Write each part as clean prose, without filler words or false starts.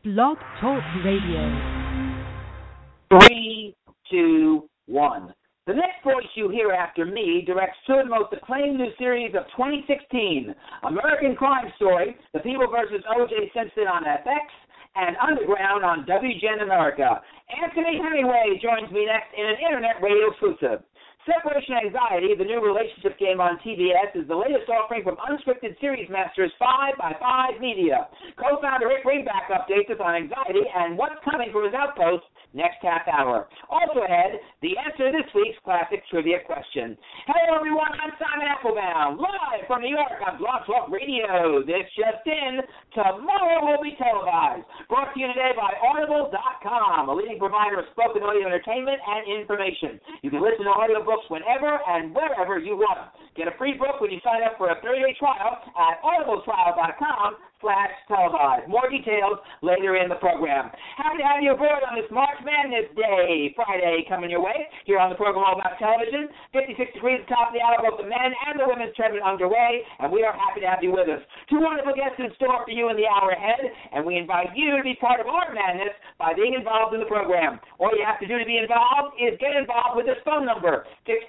Blog Talk Radio. 3, 2, 1. The next voice you hear after me directs two of the most acclaimed new series of 2016, American Crime Story, The People vs. O.J. Simpson on FX, and Underground on WGN America. Anthony Hemingway joins me next in an Internet radio exclusive. Separation Anxiety, the new relationship game on TBS, is the latest offering from Unscripted Series Masters 5x5 Media. Co-founder Rick Greenback updates us on anxiety and what's coming from his outpost next half hour. Also ahead, the answer to this week's classic trivia question. Hello, everyone. I'm Simon Applebaum, live from New York on Blog Talk Radio. This just in, tomorrow will be televised. Brought to you today by Audible.com, a leading provider of spoken audio entertainment and information. You can listen to audiobooks whenever and wherever you want. Get a free book when you sign up for a 30-day trial at audibletrial.com/televised. More details later in the program. Happy to have you aboard on this March Madness Day, Friday, coming your way. Here on the program all about television. 56 degrees at the top of the hour, both the men and the women's tournament underway, and we are happy to have you with us. Two wonderful guests in store for you in the hour ahead, and we invite you to be part of our madness by being involved in the program. All you have to do to be involved is get involved with this phone number,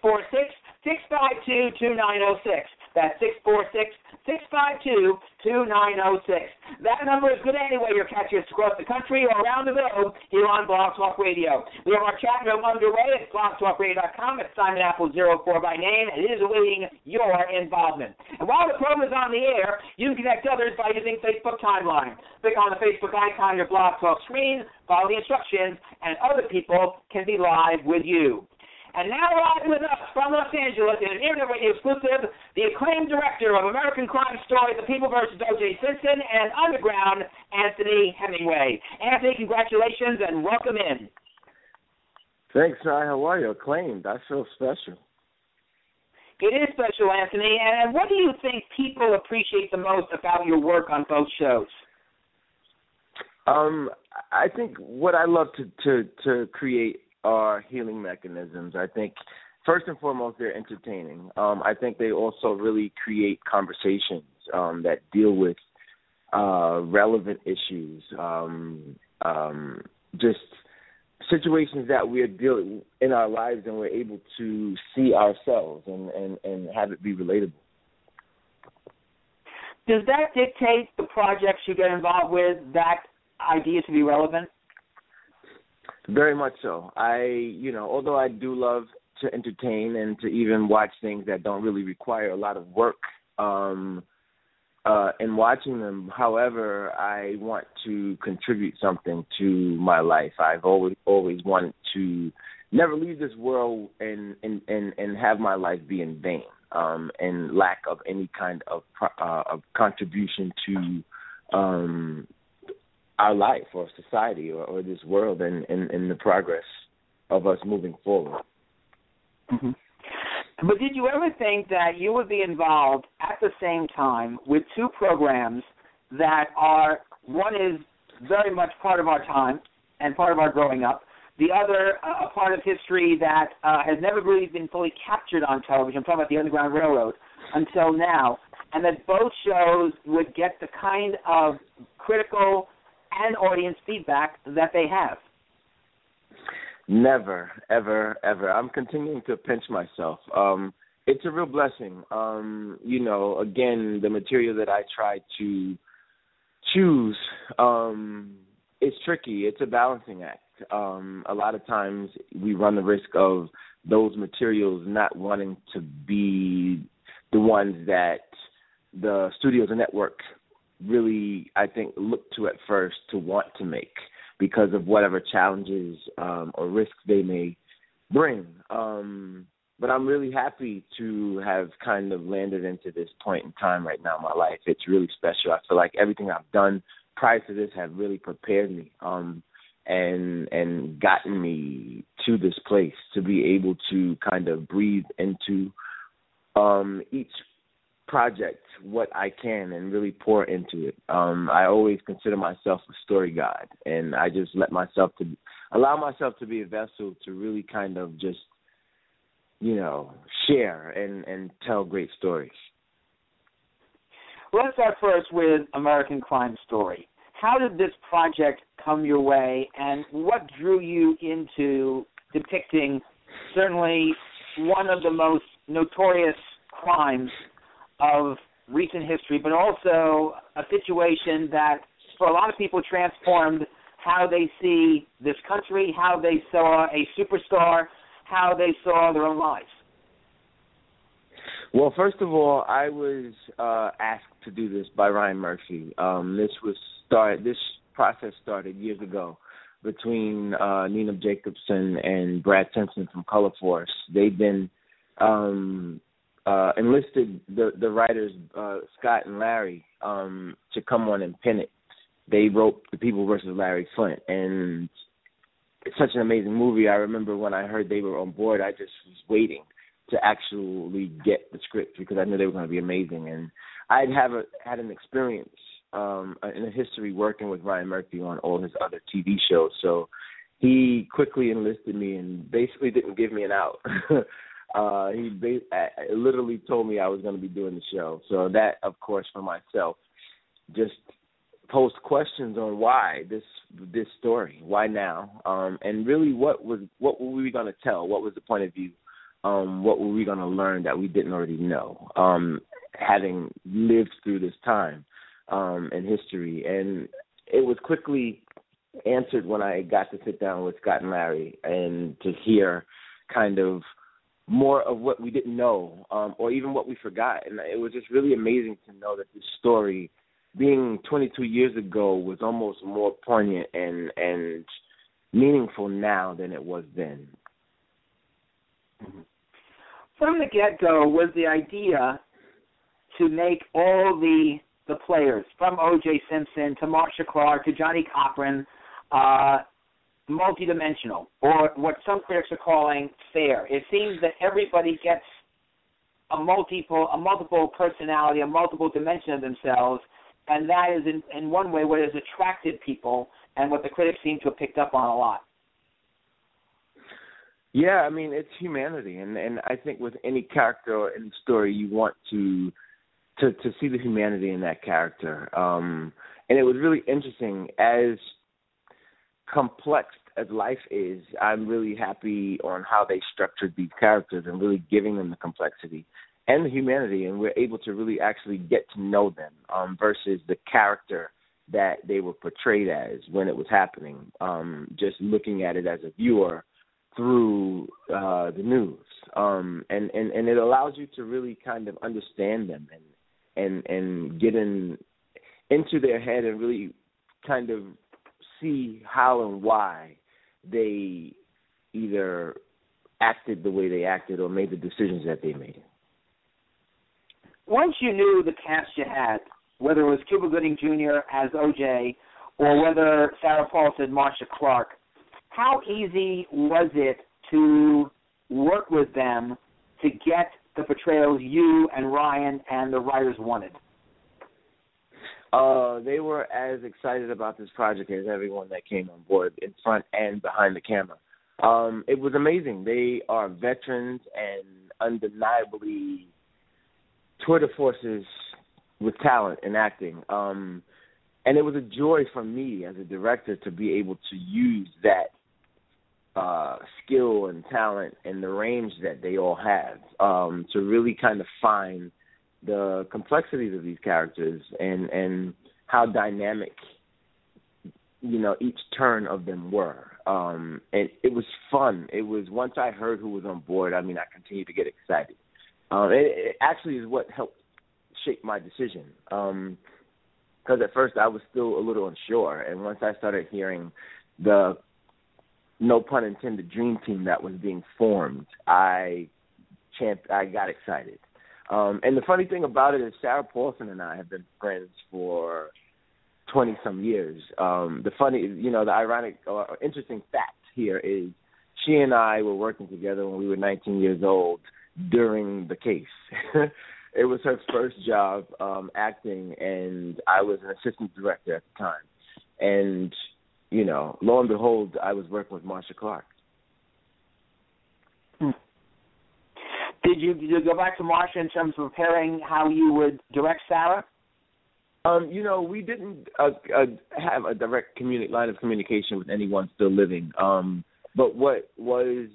646-652-2906. That's 646-652-2906. That number is good anyway. You'll catch us across the country or around the globe here on Blog Talk Radio. We have our chat room underway at blogtalkradio.com. It's Simon Apple04 by name, and it is awaiting your involvement. And while the program is on the air, you can connect others by using Facebook Timeline. Click on the Facebook icon on your Blog Talk screen, follow the instructions, and other people can be live with you. And now live with us from Los Angeles in an Internet radio exclusive, the acclaimed director of American Crime Story, The People vs. O.J. Simpson, and Underground, Anthony Hemingway. Anthony, congratulations and welcome in. Thanks, Ty. How are you? Acclaimed. I feel special. It is special, Anthony. And what do you think people appreciate the most about your work on both shows? I think what I love to create are healing mechanisms. I think, first and foremost, they're entertaining. I think they also really create conversations that deal with relevant issues, just situations that we're dealing in our lives, and we're able to see ourselves and have it be relatable. Does that dictate the projects you get involved with, that idea to be relevant? Very much so. Although I do love to entertain and to even watch things that don't really require a lot of work in watching them, however, I want to contribute something to my life. I've always wanted to never leave this world and have my life be in vain, and lack of any kind of contribution to our life or society or this world and the progress of us moving forward. Mm-hmm. But did you ever think that you would be involved at the same time with two programs that are, one is very much part of our time and part of our growing up, the other a part of history that has never really been fully captured on television? I'm talking about the Underground Railroad until now, and that both shows would get the kind of critical and audience feedback that they have? Never, ever, ever. I'm continuing to pinch myself. It's a real blessing. Again, the material that I try to choose is tricky. It's a balancing act. A lot of times we run the risk of those materials not wanting to be the ones that the studios and network really, I think, look to at first to want to make because of whatever challenges or risks they may bring. But I'm really happy to have kind of landed into this point in time right now in my life. It's really special. I feel like everything I've done prior to this have really prepared me and gotten me to this place to be able to kind of breathe into each project what I can and really pour into it. I always consider myself a story god, and I just allow myself to be a vessel to really kind of just, share and tell great stories. Let's start first with American Crime Story. how did this project come your way, and what drew you into depicting certainly one of the most notorious crimes of recent history, but also a situation that, for a lot of people, transformed how they see this country, how they saw a superstar, how they saw their own lives? Well, first of all, I was asked to do this by Ryan Murphy. This process started years ago between Nina Jacobson and Brad Simpson from Color Force. They've been enlisted the writers Scott and Larry to come on and pen it. They wrote The People versus Larry Flynt, and it's such an amazing movie. I remember when I heard they were on board, I just was waiting to actually get the script because I knew they were going to be amazing. And I'd had an experience in a history working with Ryan Murphy on all his other TV shows, so he quickly enlisted me and basically didn't give me an out. He literally told me I was going to be doing the show. So that, of course, for myself, just posed questions on why this story, why now, and really what were we going to tell? What was the point of view? What were we going to learn that we didn't already know, having lived through this time in history? And it was quickly answered when I got to sit down with Scott and Larry and to hear kind of more of what we didn't know, or even what we forgot. And it was just really amazing to know that this story, being 22 years ago, was almost more poignant and meaningful now than it was then. From the get-go was the idea to make all the players, from O.J. Simpson to Marcia Clark to Johnny Cochran, multidimensional, or what some critics are calling fair. It seems that everybody gets a multiple personality, a multiple dimension of themselves, and that is in one way what has attracted people and what the critics seem to have picked up on a lot. Yeah, I mean, it's humanity, and I think with any character or any story, you want to see the humanity in that character. And it was really interesting. As complex as life is, I'm really happy on how they structured these characters and really giving them the complexity and the humanity, and we're able to really actually get to know them versus the character that they were portrayed as when it was happening, just looking at it as a viewer through the news. And it allows you to really kind of understand them and get into their head and really kind of see how and why they either acted the way they acted or made the decisions that they made. Once you knew the cast you had, whether it was Cuba Gooding Jr. as O.J. or whether Sarah Paulson, Marcia Clark, how easy was it to work with them to get the portrayals you and Ryan and the writers wanted? They were as excited about this project as everyone that came on board, in front and behind the camera. It was amazing. They are veterans and undeniably tour de forces with talent in acting. And it was a joy for me as a director to be able to use that skill and talent and the range that they all have to really kind of find the complexities of these characters and how dynamic, each turn of them were. And it was fun. It was, once I heard who was on board, I continued to get excited. It actually is what helped shape my decision. Because at first I was still a little unsure. And once I started hearing the, no pun intended, dream team that was being formed, I got excited. And the funny thing about it is Sarah Paulson and I have been friends for 20-some years. The ironic or interesting fact here is she and I were working together when we were 19 years old during the case. It was her first job acting, and I was an assistant director at the time. And, lo and behold, I was working with Marcia Clark. Did you go back to Marcia in terms of preparing how you would direct Sarah? We didn't have a direct line of communication with anyone still living. But what was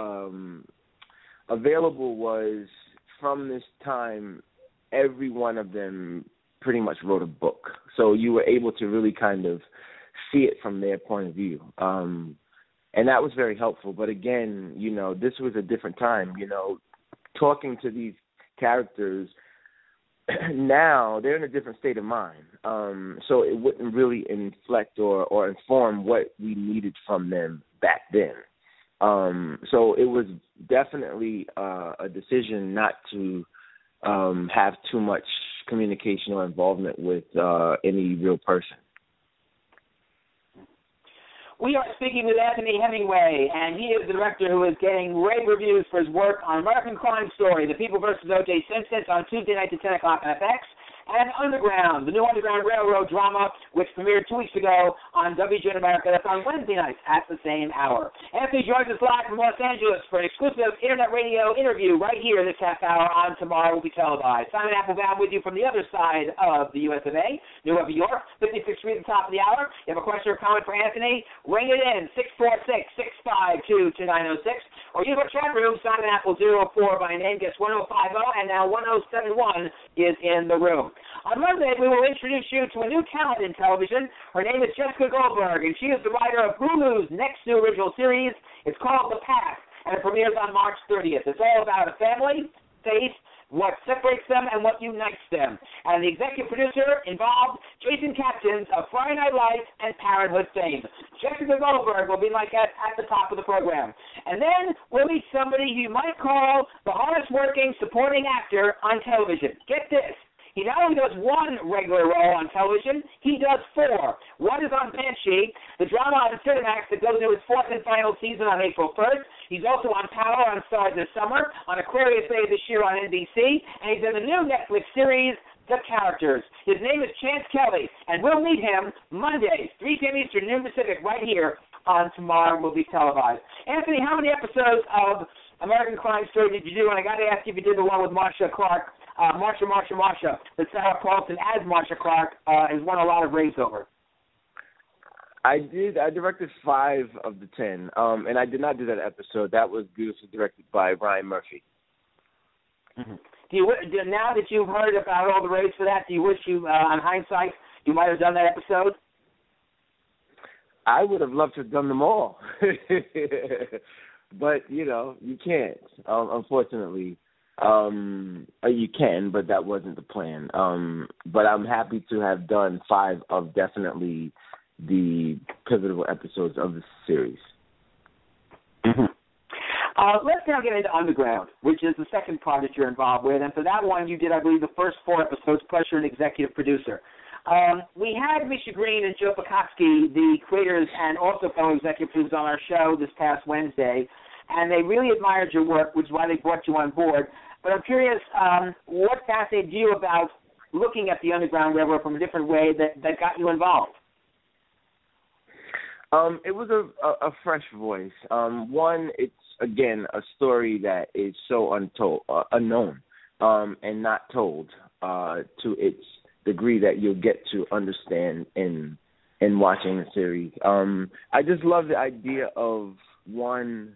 available was, from this time, every one of them pretty much wrote a book. So you were able to really kind of see it from their point of view. And that was very helpful. But again, this was a different time. Talking to these characters now, they're in a different state of mind. So it wouldn't really inflect or inform what we needed from them back then. So it was definitely a decision not to have too much communication or involvement with any real person. We are speaking with Anthony Hemingway, and he is the director who is getting rave reviews for his work on American Crime Story, The People vs. O.J. Simpson, on Tuesday nights at 10 o'clock on FX, and Underground, the new Underground Railroad drama, which premiered 2 weeks ago on WGN America. That's on Wednesday nights at the same hour. Anthony joins us live from Los Angeles for an exclusive Internet radio interview right here this half hour on Tomorrow Will Be Televised. Simon Applebaum with you from the other side of the US of A, Newark, New York, 56th Street at the top of the hour. You have a question or comment for Anthony? Ring it in, 646-652-2906, or use our chat room, Simon Apple 04 by name, gets 1050, and now 1071 is in the room. On Monday, we will introduce you to a new talent in television. Her name is Jessica Goldberg, and she is the writer of Hulu's next new original series. It's called The Path, and it premieres on March 30th. It's all about a family, faith, what separates them and what unites them. And the executive producer involved, Jason Kaptins of Friday Night Lights and Parenthood fame. Jessica Goldberg will be like at the top of the program. And then we'll meet somebody you might call the hardest working supporting actor on television. Get this. He not only does one regular role on television, he does 4. One is on Banshee, the drama on Cinemax that goes into its 4th and final season on April 1st. He's also on Power on Stars this summer, on Aquarius Day this year on NBC, and he's in the new Netflix series, The Characters. His name is Chance Kelly, and we'll meet him Mondays, 3 p.m. Eastern, noon Pacific, right here on Tomorrow Will Be Televised. Anthony, how many episodes of American Crime Story did you do? And I got to ask you if you did the one with Marsha Clark. Marsha, that Sarah Paulson as Marsha Clark has won a lot of raves over. I did. I directed 5 of the 10, and I did not do that episode. That was beautifully directed by Ryan Murphy. Mm-hmm. Now that you've heard about all the raves for that, do you wish you, on hindsight, you might have done that episode? I would have loved to have done them all. But, you can't, unfortunately. You can, but that wasn't the plan. But I'm happy to have done 5 of definitely the pivotal episodes of the series. Mm-hmm. Let's now get into Underground, which is the second project you're involved with. And for that one, you did, I believe, the first 4 episodes, plus you're an executive producer. We had Misha Green and Joe Pekotsky, the creators and also fellow executive producers, on our show this past Wednesday, and they really admired your work, which is why they brought you on board. But I'm curious, what fascinated you about looking at the Underground Railroad from a different way that got you involved? It was a fresh voice. One, it's, again, a story that is so unknown, and not told to its degree that you'll get to understand in watching the series. I just love the idea of, one,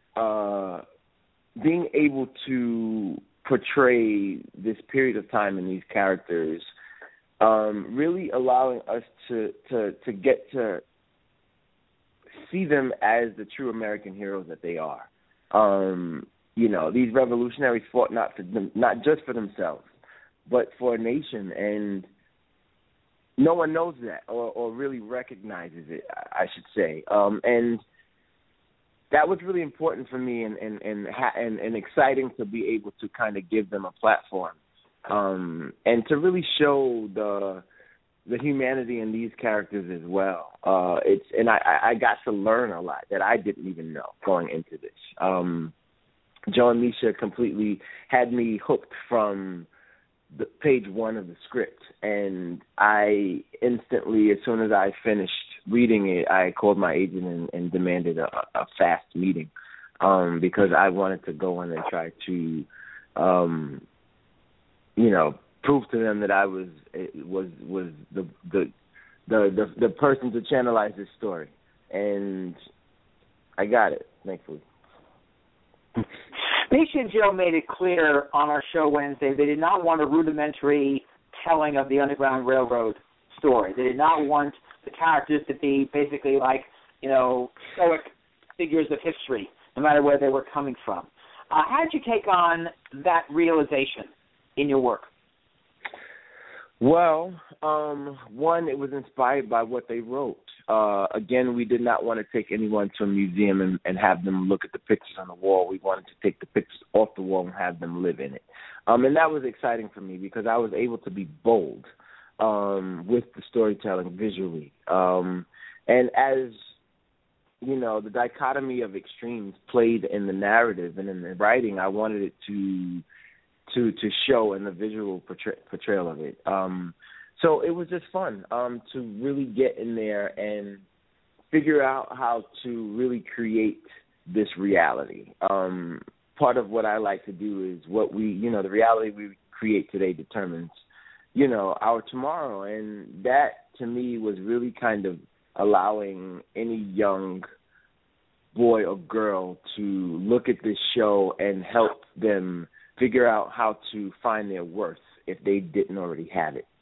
being able to portray this period of time in these characters, really allowing us to get to see them as the true American heroes that they are. These revolutionaries fought not just for themselves, but for a nation, and no one knows that or really recognizes it, I should say. And that was really important for me, and exciting to be able to kind of give them a platform, and to really show the humanity in these characters as well. I got to learn a lot that I didn't even know going into this. Joe and Misha completely had me hooked from the page 1 of the script, and I instantly, as soon as I finished reading it, I called my agent and demanded a fast meeting, because I wanted to go in and try to, prove to them that I was the person to channelize this story, and I got it, thankfully. Misha and Joe made it clear on our show Wednesday they did not want a rudimentary telling of the Underground Railroad story. They did not want the characters to be basically like, stoic figures of history, no matter where they were coming from. How did you take on that realization in your work? Well, one, it was inspired by what they wrote. Again, we did not want to take anyone to a museum and have them look at the pictures on the wall. We wanted to take the pictures off the wall and have them live in it. And that was exciting for me because I was able to be bold with the storytelling visually. And as, the dichotomy of extremes played in the narrative and in the writing, I wanted it to show in the visual portrayal of it. So it was just fun to really get in there and figure out how to really create this reality. Part of what I like to do is what the reality we create today determines, our tomorrow. And that, to me, was really kind of allowing any young boy or girl to look at this show and help them figure out how to find their worth if they didn't already have it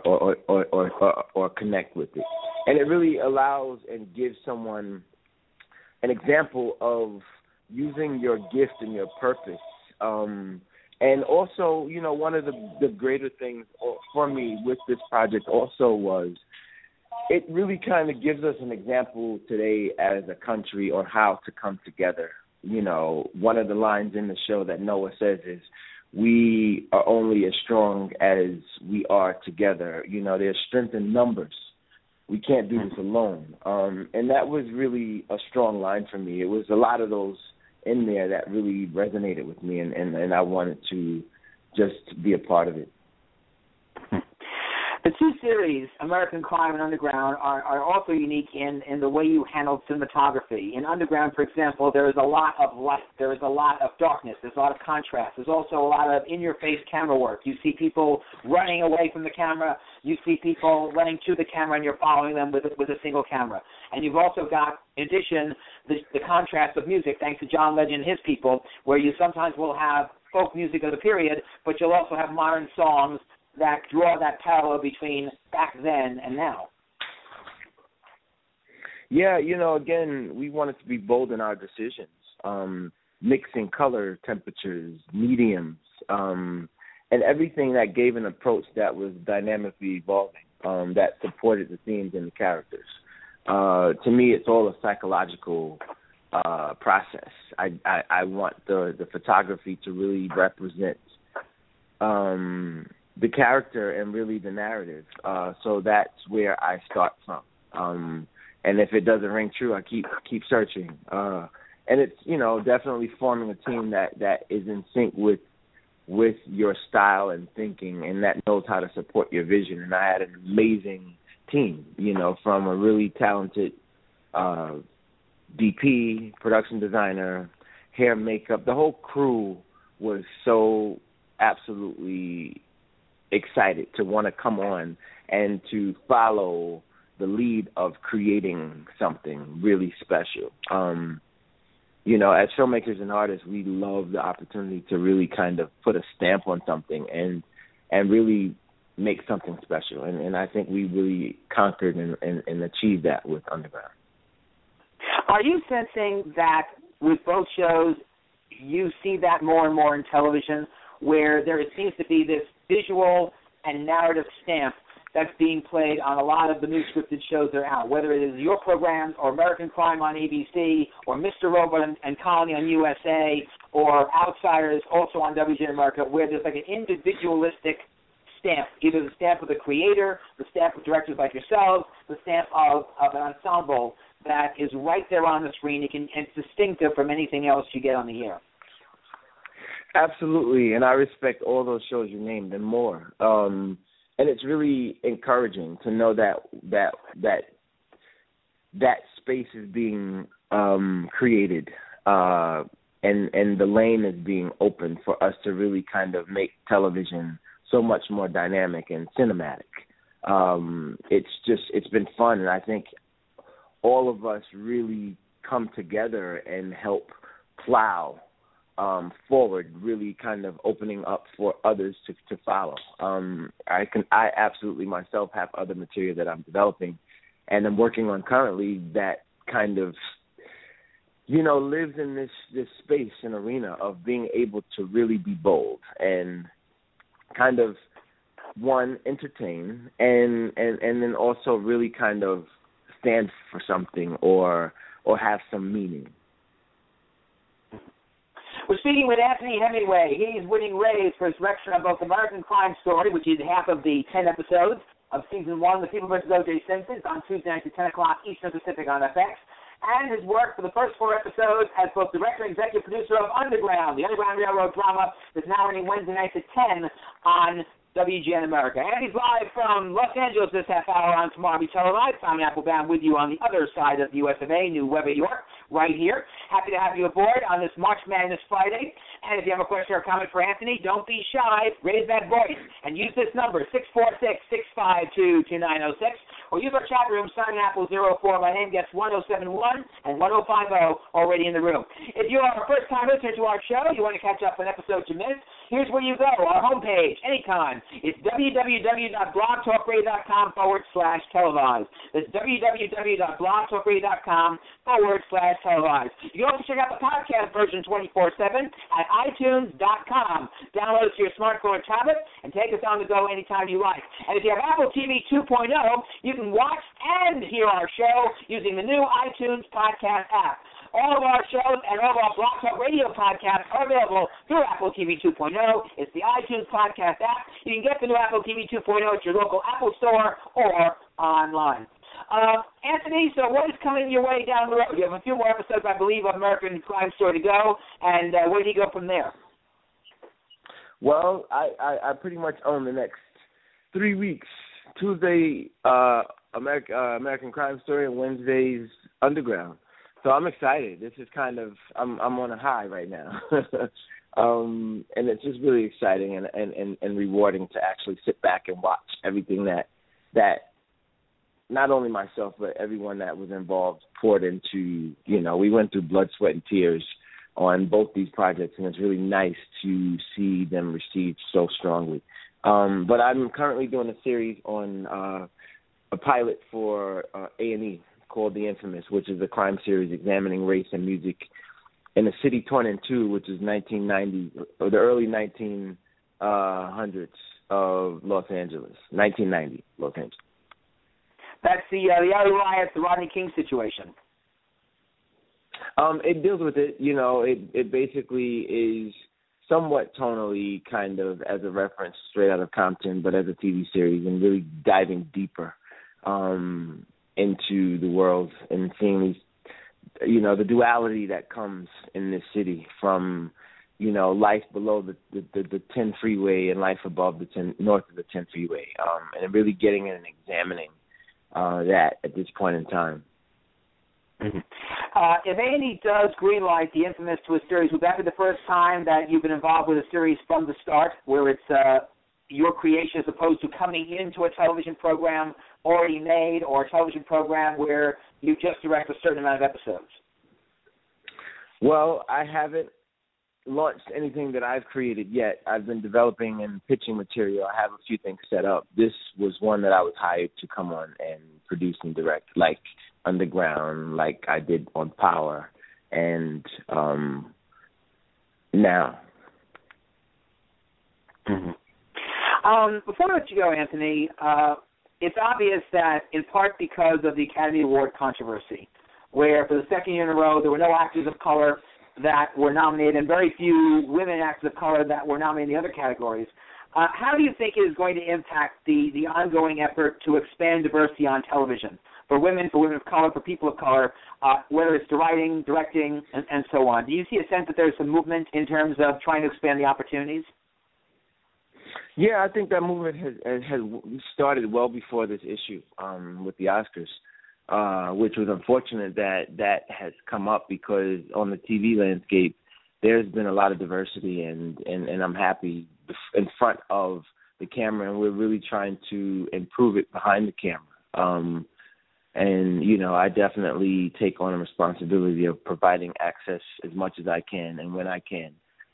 or connect with it. And it really allows and gives someone an example of using your gift and your purpose. And also, one of the greater things for me with this project also was it really kind of gives us an example today as a country on how to come together. One of the lines in the show that Noah says is, we are only as strong as we are together. There's strength in numbers. We can't do this alone. And that was really a strong line for me. It was a lot of those in there that really resonated with me, and I wanted to just be a part of it. The two series, American Crime and Underground, are also unique in the way you handled cinematography. In Underground, for example, there is a lot of light. There is a lot of darkness. There's a lot of contrast. There's also a lot of in-your-face camera work. You see people running away from the camera. You see people running to the camera, and you're following them with a single camera. And you've also got, in addition, the contrast of music, thanks to John Legend and his people, where you sometimes will have folk music of the period, but you'll also have modern songs that draw that parallel between back then and now. Yeah, again, we wanted to be bold in our decisions, mixing color, temperatures, mediums, and everything that gave an approach that was dynamically evolving, that supported the themes and the characters. To me, it's all a psychological process. I want the photography to really represent the character and really the narrative. So that's where I start from. And if it doesn't ring true, I keep searching. And it's, definitely forming a team that is in sync with your style and thinking, and that knows how to support your vision. And I had an amazing team, from a really talented DP, production designer, hair, makeup. The whole crew was so absolutely excited to want to come on and to follow the lead of creating something really special. As filmmakers and artists, we love the opportunity to really kind of put a stamp on something and really make something special. And I think we really conquered and achieved that with Underground. Are you sensing that with both shows, you see that more and more in television, where there seems to be this visual and narrative stamp that's being played on a lot of the new scripted shows that are out, whether it is your programs or American Crime on ABC or Mr. Robot and Colony on USA or Outsiders also on WGN America, where there's like an individualistic stamp, either the stamp of the creator, the stamp of directors like yourselves, the stamp of an ensemble that is right there on the screen. It's distinctive from anything else you get on the air. Absolutely, and I respect all those shows you named and more. And it's really encouraging to know that space is being created, and the lane is being opened for us to really kind of make television so much more dynamic and cinematic. It's been fun, and I think all of us really come together and help plow forward, really kind of opening up for others to follow. I absolutely myself have other material that I'm developing and I'm working on currently that kind of, lives in this space and arena of being able to really be bold and kind of, one, entertain and then also really kind of stand for something or have some meaning. We're speaking with Anthony Hemingway. He's winning Rays for his direction on both American Crime Story, which is half of the 10 episodes of Season 1, The People vs. O.J. Simpson, on Tuesday nights at 10 o'clock Eastern Pacific on FX, and his work for the first 4 episodes as both director and executive producer of Underground, the Underground Railroad drama that's now running Wednesday nights at 10 on WGN America. And he's live from Los Angeles this half hour on Tomorrow Be Televised. Simon Applebaum with you on the other side of the US of A, New Weber York, right here. Happy to have you aboard on this March Madness Friday. And if you have a question or comment for Anthony, don't be shy. Raise that voice and use this number, 646-652-2906. Or use our chat room, Simon Apple 04. My name gets 1071 and 1050 already in the room. If you are a first-time listener to our show, you want to catch up on episodes you missed, here's where you go. Our homepage, anytime. It's www.blogtalkradio.com/televised. That's www.blogtalkradio.com/televised. You can also check out the podcast version 24/7 at iTunes.com. Download it to your smartphone or tablet and take us on the go anytime you like. And if you have Apple TV 2.0, you can watch and hear our show using the new iTunes podcast app. All of our shows and all of our Blog Talk Radio podcasts are available through Apple TV 2.0. It's the iTunes podcast app. You can get the new Apple TV 2.0 at your local Apple store or online. Anthony, so what is coming your way down the road? You have a few more episodes, I believe, of American Crime Story to go, and where do you go from there? Well, I pretty much own the next 3 weeks. Tuesday, American Crime Story, and Wednesday's Underground. So I'm excited. This is kind of I'm on a high right now, and it's just really exciting and rewarding to actually sit back and watch everything that not only myself but everyone that was involved poured into. We went through blood, sweat, and tears on both these projects, and it's really nice to see them received so strongly. But I'm currently doing a series on a pilot for A&E. Called The Infamous, which is a crime series examining race and music in a city torn in two, which is 1990 or the early 1900s of Los Angeles, 1990 Los Angeles. That's the LA riots, the Rodney King situation. It deals with it. It basically is somewhat tonally kind of as a reference straight out of Compton, but as a TV series and really diving deeper into the world and seeing these, the duality that comes in this city from, life below the 10 freeway and life above the 10 north of the 10 freeway, and really getting in and examining that at this point in time. Mm-hmm. If A&E does greenlight The Infamous to a series, would that be the first time that you've been involved with a series from the start, where it's your creation as opposed to coming into a television program already made or a television program where you just direct a certain amount of episodes? Well, I haven't launched anything that I've created yet. I've been developing and pitching material. I have a few things set up. This was one that I was hired to come on and produce and direct, like Underground, like I did on Power, and now. Mm-hmm. Before I let you go, Anthony, it's obvious that in part because of the Academy Award controversy, where for the second year in a row there were no actors of color that were nominated and very few women actors of color that were nominated in the other categories, how do you think it is going to impact the ongoing effort to expand diversity on television for women of color, for people of color, whether it's writing, directing, and so on? Do you see a sense that there's some movement in terms of trying to expand the opportunities? Yeah, I think that movement has started well before this issue with the Oscars, which was unfortunate that has come up because on the TV landscape, there's been a lot of diversity, and I'm happy in front of the camera, and we're really trying to improve it behind the camera. And, you know, I definitely take on a responsibility of providing access as much as I can and when I can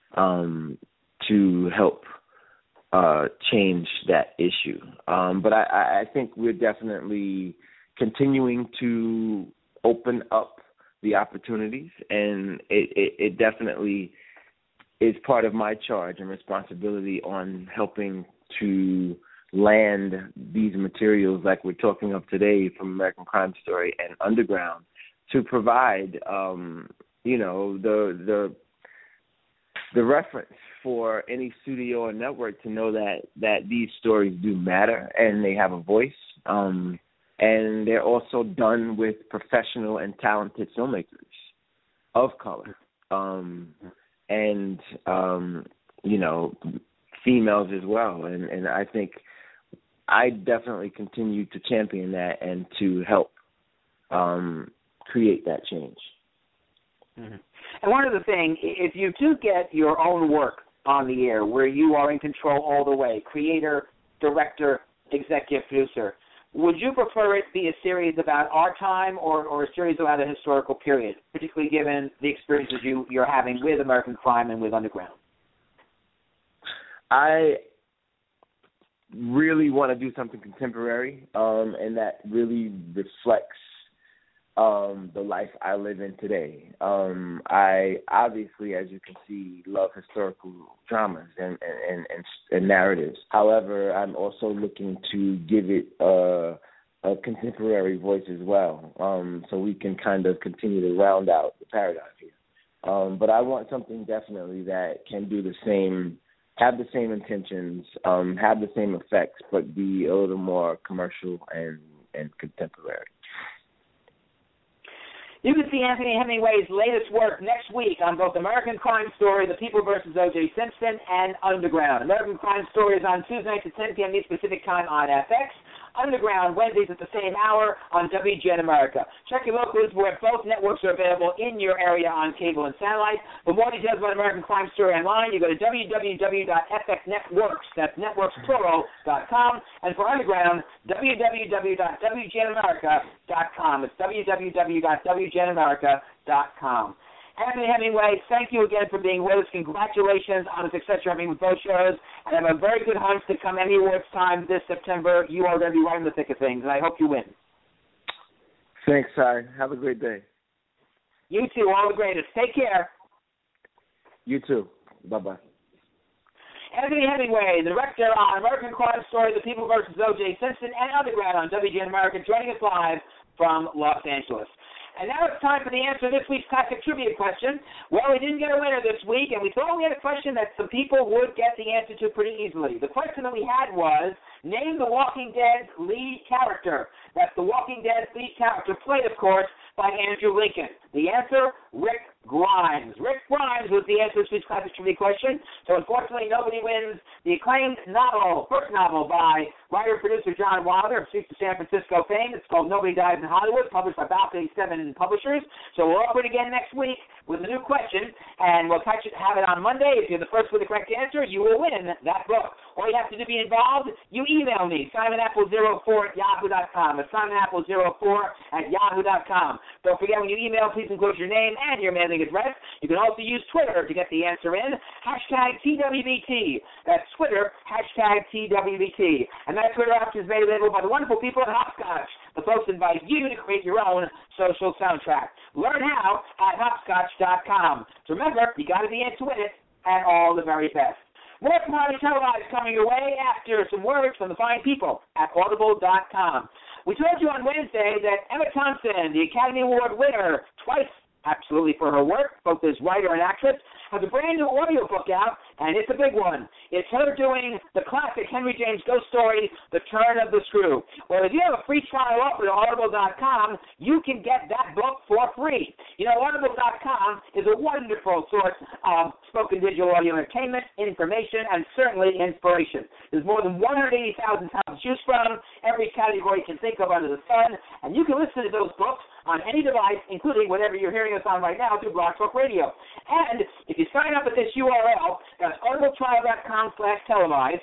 to help change that issue. But I think we're definitely continuing to open up the opportunities, and it definitely is part of my charge and responsibility on helping to land these materials like we're talking of today from American Crime Story and Underground to provide, you know, the reference for any studio or network to know that these stories do matter and they have a voice. And they're also done with professional and talented filmmakers of color. And, you know, females as well. And I think I definitely continue to champion that and to help create that change. Mm-hmm. And one other thing, if you do get your own work on the air where you are in control all the way, creator, director, executive producer, would you prefer it be a series about our time or a series about a historical period, particularly given the experiences you're having with American Crime and with Underground? I really want to do something contemporary, and that really reflects the life I live in today. I obviously, as you can see, love historical dramas and narratives. However, I'm also looking to give it a contemporary voice as well, so we can kind of continue to round out the paradigm here. But I want something definitely that can do the same, have the same intentions, have the same effects, but be a little more commercial and contemporary. You can see Anthony Hemingway's latest work next week on both American Crime Story, The People vs. O.J. Simpson, and Underground. American Crime Story is on Tuesday nights at 10 p.m. East Pacific Time on FX. Underground, Wednesdays at the same hour on WGN America. Check your locals where both networks are available in your area on cable and satellite. For more details about American Crime Story online, you go to www.fxnetworks, that's networksplural.com, and for Underground, www.wgnamerica.com. It's www.wgnamerica.com. Anthony Hemingway, thank you again for being with us. Congratulations on the success you're having with both shows. And I have a very good hunch to come Emmy Awards time this September. You are going to be right in the thick of things, and I hope you win. Thanks, Ty. Have a great day. You too. All the greatest. Take care. You too. Bye-bye. Anthony Hemingway, the director on American Crime Story, The People vs. O.J. Simpson, and Underground on WGN America, joining us live from Los Angeles. And now it's time for the answer to this week's classic trivia question. Well, we didn't get a winner this week, and we thought we had a question that some people would get the answer to pretty easily. The question that we had was, name the Walking Dead lead character. That's the Walking Dead lead character, played, of course, by Andrew Lincoln. The answer, Rick Grimes. Rick Grimes was the answer to this classic trivia question. So unfortunately, nobody wins the acclaimed novel, first novel by writer-producer John Wilder of Streets of San Francisco fame. It's called Nobody Dies in Hollywood, published by Balcony 7 Publishers. So we'll offer it again next week with a new question, and we'll have it on Monday. If you're the first with the correct answer, you will win that book. All you have to do to be involved, you email me, SimonApple04@yahoo.com. It's SimonApple04@yahoo.com. Don't forget, when you email, please include your name and your mailing address. You can also use Twitter to get the answer in. #TWBT. That's Twitter, #TWBT. And that Twitter option is made available by the wonderful people at Hopscotch. The folks invite you to create your own social soundtrack. Learn how at hopscotch.com. So remember, you got to be into it, and all the very best. More from Highly Televised coming your way after some words from the fine people at audible.com. We told you on Wednesday that Emma Thompson, the Academy Award winner, twice absolutely for her work, both as writer and actress, has a brand new audiobook out, and it's a big one. It's her doing the classic Henry James ghost story, The Turn of the Screw. Well, if you have a free trial offer at audible.com, you can get that book for free. You know, audible.com is a wonderful source of spoken digital audio entertainment, information, and certainly inspiration. There's more than 180,000 titles to choose from, every category you can think of under the sun, and you can listen to those books on any device, including whatever you're hearing us on right now through Blog Talk Radio. And if you sign up at this URL, that's audibletrial.com/televised,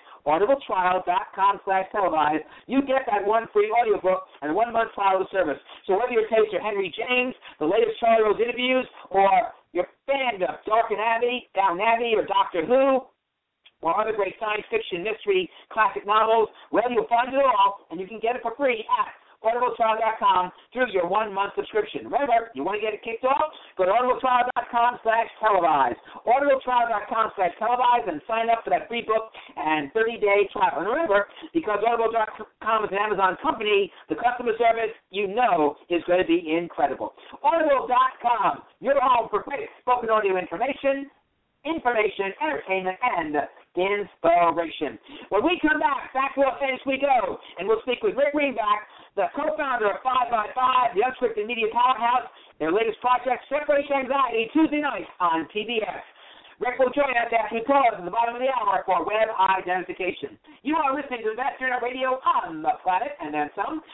audibletrial.com/televised, you get that one free audiobook and 1 month trial of the service. So whether your tastes are Henry James, the latest Charlie Rose interviews, or your fan of Downton Abbey, or Doctor Who, or other great science fiction, mystery, classic novels, well, you'll find it all, and you can get it for free at audibletrial.com through your 1 month subscription. Remember, you want to get it kicked off? Go to audibletrial.com/televised, audibletrial.com/televised, and sign up for that free book and 30-day trial. And remember, because audible.com is an Amazon company, the customer service, you know, is going to be incredible. Audible.com, your home for great spoken audio information, entertainment, and inspiration. When we come back to Los Angeles we go, and we'll speak with Rick Greenback, the co-founder of 5x5, the unscripted media powerhouse, their latest project, Separation Anxiety, Tuesday night on TBS. Rick will join us after we pause at the bottom of the hour for web identification. You are listening to the best internet radio on the planet, and then some,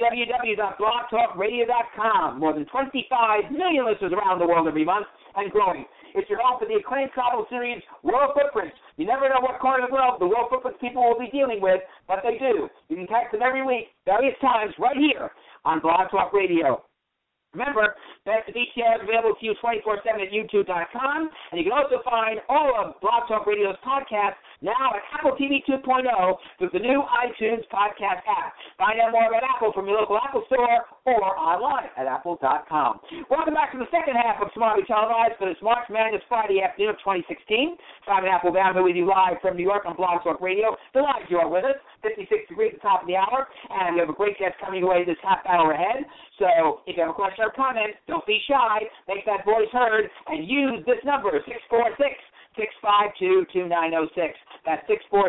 www.blogtalkradio.com. More than 25 million listeners around the world every month, and growing. It's your home for the acclaimed travel series, World Footprints. You never know what corner of the globe the World Footprints people will be dealing with, but they do. You can catch them every week, various times, right here on Blog Talk Radio. Remember, Best of BTR is available to you 24/7 at YouTube.com, and you can also find all of Blog Talk Radio's podcasts now at Apple TV 2.0 through the new iTunes podcast app. Find out more about Apple from your local Apple store or online at apple.com. Welcome back to the second half of Smartly Televised for this March Madness Friday afternoon of 2016. Simon Applebaum here with you live from New York on Blog Talk Radio. Delighted you are with us. 56 degrees at the top of the hour, and we have a great guest coming your way this half hour ahead. So if you have a question or comment, don't be shy. Make that voice heard and use this number, 646-652-2906. That's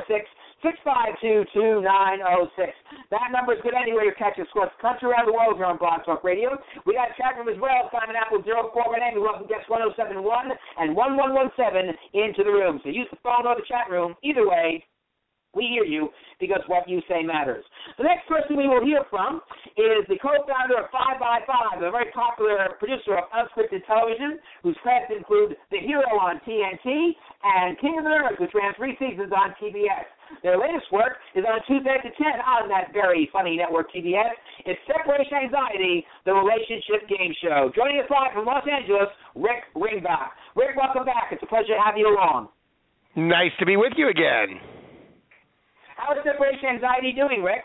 646-652-2906. That number is good anywhere you catch us across the country, around the world here on Blog Talk Radio. We got a chat room as well, Simon Apple 0418. We welcome guests 1071 and 1117 into the room. So use the phone or the chat room. Either way, we hear you because what you say matters. The next person we will hear from is the co-founder of 5x5, a very popular producer of unscripted television, whose credits include The Hero on TNT and King of the Nerds, which ran 3 seasons on TBS. Their latest work is on Tuesday at 10 on that very funny network TBS. It's Separation Anxiety, the relationship game show. Joining us live from Los Angeles, Rick Greenback. Rick, welcome back. It's a pleasure to have you along. Nice to be with you again. How is Separation Anxiety doing, Rick?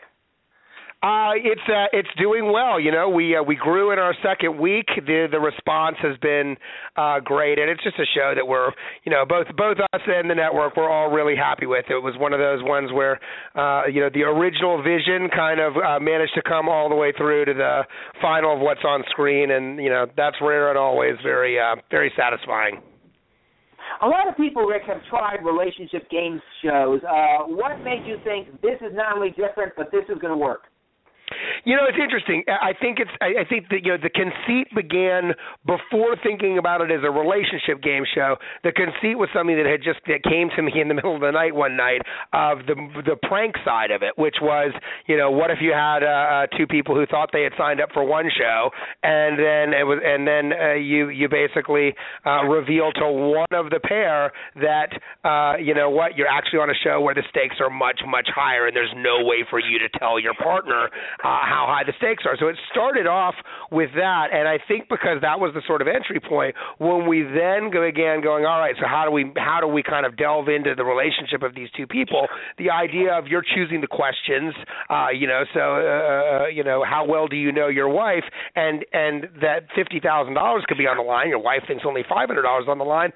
It's doing well. You know, we grew in our second week. The response has been great, and it's just a show that we're, you know, both us and the network, we're all really happy with. It was one of those ones where, you know, the original vision kind of managed to come all the way through to the final of what's on screen, and you know, that's rare and always very satisfying. A lot of people, Rick, have tried relationship game shows. What made you think this is not only different, but this is going to work? You know, it's interesting. I think that, you know, the conceit began before thinking about it as a relationship game show. The conceit was something that came to me in the middle of the night one night of the prank side of it, which was, you know, what if you had 2 people who thought they had signed up for one show, and then you basically reveal to one of the pair that you know what, you're actually on a show where the stakes are much, much higher, and there's no way for you to tell your partner how high the stakes are. So it started off with that, and I think because that was the sort of entry point, when we then began going, all right, so how do we kind of delve into the relationship of these 2 people? The idea of you're choosing the questions, you know, so you know, how well do you know your wife, and that $50,000 could be on the line. Your wife thinks only $500 on the line.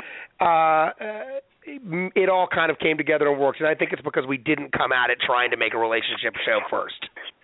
It all kind of came together and worked, and I think it's because we didn't come at it trying to make a relationship show first.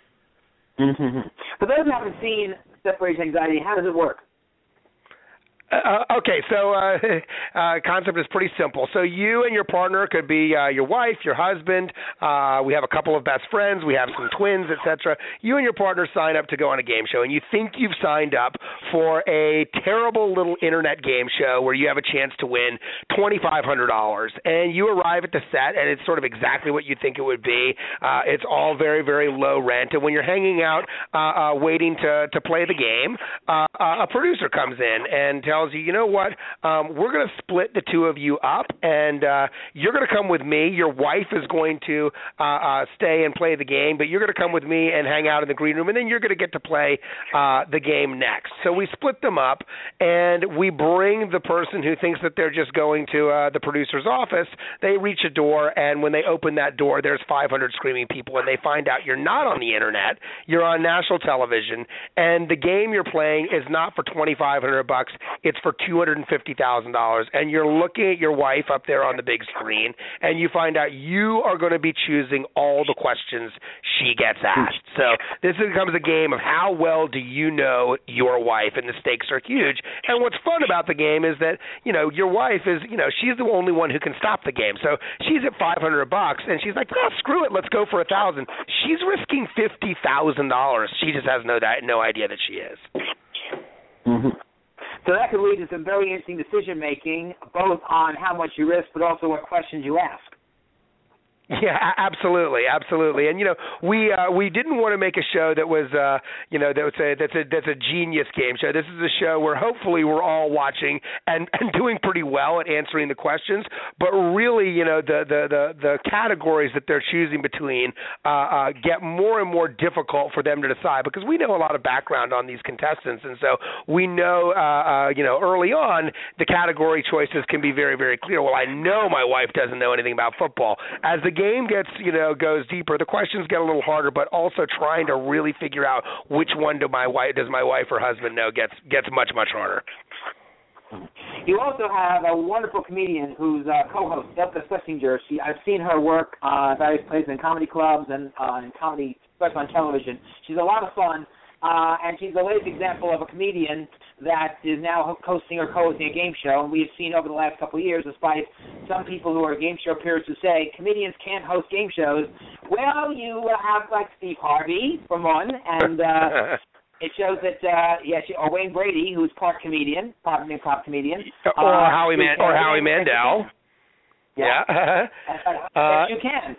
Mm-hmm. For those who haven't seen Separation Anxiety, how does it work? Okay, so concept is pretty simple. So you and your partner could be your wife, your husband. We have a couple of best friends. We have some twins, etc. You and your partner sign up to go on a game show, and you think you've signed up for a terrible little internet game show where you have a chance to win $2,500. And you arrive at the set, and it's sort of exactly what you think it would be. It's all very, very low rent. And when you're hanging out waiting to play the game, a producer comes in and tells you, you know what, we're going to split the two of you up, and you're going to come with me. Your wife is going to stay and play the game, but you're going to come with me and hang out in the green room, and then you're going to get to play the game next. So we split them up, and we bring the person who thinks that they're just going to the producer's office. They reach a door, and when they open that door, there's 500 screaming people, and they find out you're not on the internet. You're on national television, and the game you're playing is not for $2,500. It's for $250,000, and you're looking at your wife up there on the big screen, and you find out you are going to be choosing all the questions she gets asked. So this becomes a game of how well do you know your wife, and the stakes are huge. And what's fun about the game is that, you know, your wife is, you know, she's the only one who can stop the game. So she's at $500, and she's like, oh, screw it, let's go for $1,000. She's risking $50,000. She just has no idea that she is. Mm-hmm. So that could lead to some very interesting decision-making, both on how much you risk, but also what questions you ask. Yeah, absolutely. And you know, we didn't want to make a show that was that's a genius game show. This is a show where hopefully we're all watching and doing pretty well at answering the questions. But really, you know, the categories that they're choosing between get more and more difficult for them to decide, because we know a lot of background on these contestants, and so we know early on the category choices can be very, very clear. Well, I know my wife doesn't know anything about football. As the game goes deeper, the questions get a little harder, but also trying to really figure out which one does my wife or husband know gets much, much harder. You also have a wonderful comedian who's co-host, Delta Schlesinger. I've seen her work at various places in comedy clubs and in comedy, especially on television. She's a lot of fun, and she's the latest example of a comedian that is now hosting or co-hosting a game show. And we've seen over the last couple of years, despite some people who are game show peers who say comedians can't host game shows, well, you have like Steve Harvey, for one, and it shows that, or Wayne Brady, who's part comedian, part comedian. Or Howie Mandel. Yeah. Yes, you can.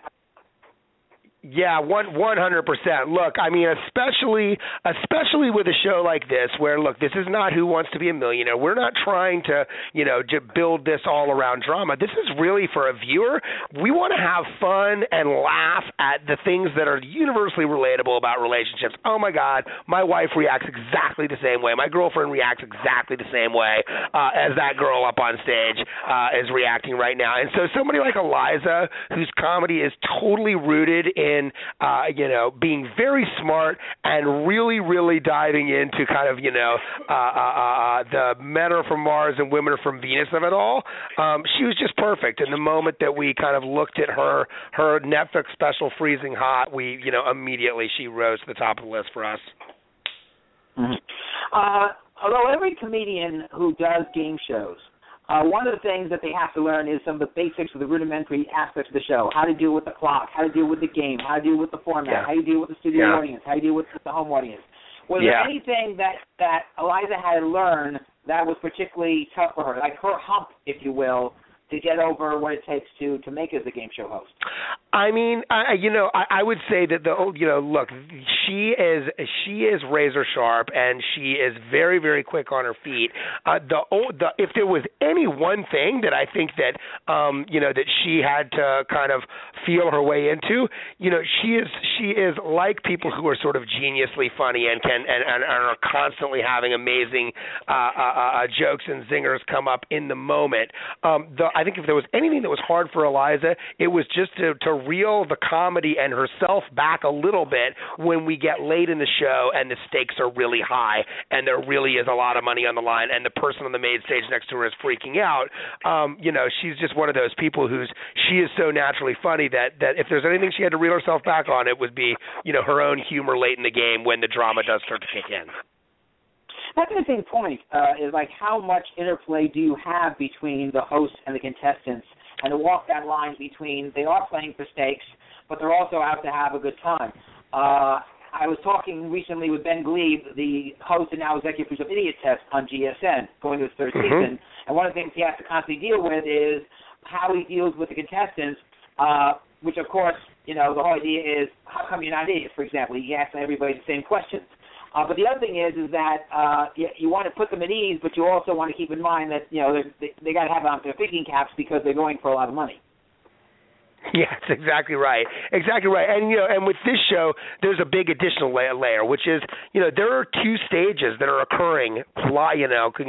Yeah, 100%. Look, I mean, especially with a show like this, where look, this is not Who Wants to Be a Millionaire. We're not trying to, to build this all around drama. This is really for a viewer. We want to have fun and laugh at the things that are universally relatable about relationships. Oh my God, my wife reacts exactly the same way. My girlfriend reacts exactly the same way as that girl up on stage is reacting right now. And so somebody like Eliza, whose comedy is totally rooted in being very smart and really, really diving into kind of, the men are from Mars and women are from Venus of it all. She was just perfect. And the moment that we kind of looked at her Netflix special, Freezing Hot, we, immediately she rose to the top of the list for us. Mm-hmm. Although every comedian who does game shows, one of the things that they have to learn is some of the basics of the rudimentary aspects of the show, how to deal with the clock, how to deal with the game, how to deal with the format, how to deal with the studio audience, how to deal with the home audience. Was there anything that Eliza had to learn that was particularly tough for her, like her hump, if you will, to get over what it takes to make as a game show host? I mean, I would say that look, she is razor sharp and she is very, very quick on her feet. If there was any one thing that I think that that she had to kind of feel her way into, she is like people who are sort of geniusly funny and are constantly having amazing jokes and zingers come up in the moment. I think if there was anything that was hard for Eliza, it was just to reel the comedy and herself back a little bit when we get late in the show and the stakes are really high and there really is a lot of money on the line and the person on the main stage next to her is freaking out. She's just one of those people she is so naturally funny that if there's anything she had to reel herself back on, it would be, her own humor late in the game when the drama does start to kick in. That's an interesting point, is like how much interplay do you have between the host and the contestants, and to walk that line between they are playing for stakes, but they're also out to have a good time. I was talking recently with Ben Glebe, the host and now executive producer of Idiot Test on GSN, going to his third season, and one of the things he has to constantly deal with is how he deals with the contestants, which, of course, the whole idea is, how come you're not idiots, for example? He asks everybody the same questions. But the other thing is that you want to put them at ease, but you also want to keep in mind that, they got to have on their thinking caps because they're going for a lot of money. Yeah, that's exactly right. Exactly right. And and with this show, there's a big additional layer, which is, there are two stages that are occurring, live